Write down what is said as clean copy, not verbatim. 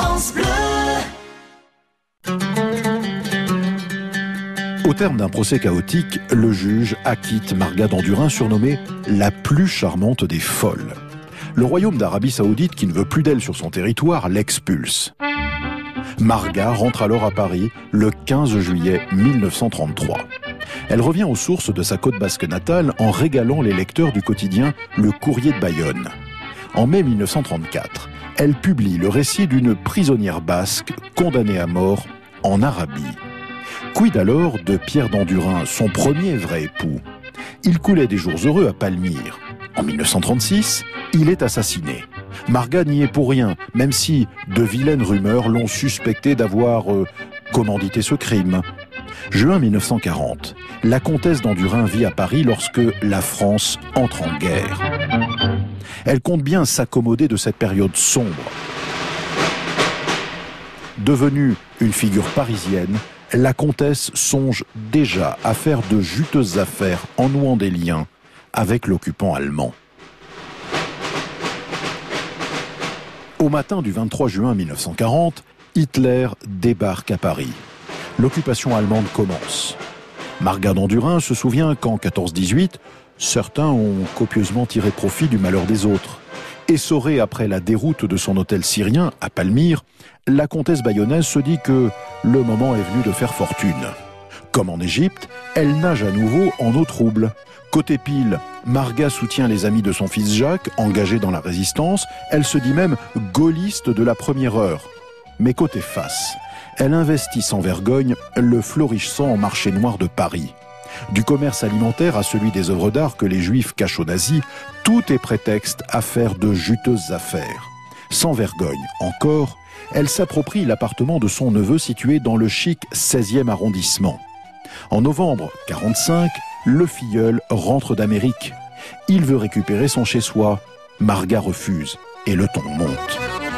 France Bleu. Au terme d'un procès chaotique, le juge acquitte Marga d'Andurin, surnommée la plus charmante des folles. Le royaume d'Arabie Saoudite, qui ne veut plus d'elle sur son territoire, l'expulse. Marga rentre alors à Paris le 15 juillet 1933. Elle revient aux sources de sa côte basque natale en régalant les lecteurs du quotidien Le Courrier de Bayonne. En mai 1934, elle publie le récit d'une prisonnière basque condamnée à mort en Arabie. Quid alors de Pierre d'Andurin, son premier vrai époux? Il coulait des jours heureux à Palmyre. En 1936, il est assassiné. Marga n'y est pour rien, même si de vilaines rumeurs l'ont suspecté d'avoir commandité ce crime. Juin 1940, la comtesse d'Andurin vit à Paris lorsque la France entre en guerre. Elle compte bien s'accommoder de cette période sombre. Devenue une figure parisienne, la comtesse songe déjà à faire de juteuses affaires en nouant des liens avec l'occupant allemand. Au matin du 23 juin 1940, Hitler débarque à Paris. L'occupation allemande commence. Marga d'Andurin se souvient qu'en 14-18, certains ont copieusement tiré profit du malheur des autres. Essorée après la déroute de son hôtel syrien à Palmyre, la comtesse bayonnaise se dit que le moment est venu de faire fortune. Comme en Égypte, elle nage à nouveau en eau trouble. Côté pile, Marga soutient les amis de son fils Jacques, engagés dans la résistance. Elle se dit même gaulliste de la première heure. Mais côté face, elle investit sans vergogne le florissant marché noir de Paris. Du commerce alimentaire à celui des œuvres d'art que les Juifs cachent aux nazis, tout est prétexte à faire de juteuses affaires. Sans vergogne encore, elle s'approprie l'appartement de son neveu situé dans le chic 16e arrondissement. En novembre 1945, le filleul rentre d'Amérique. Il veut récupérer son chez-soi. Marga refuse et le ton monte.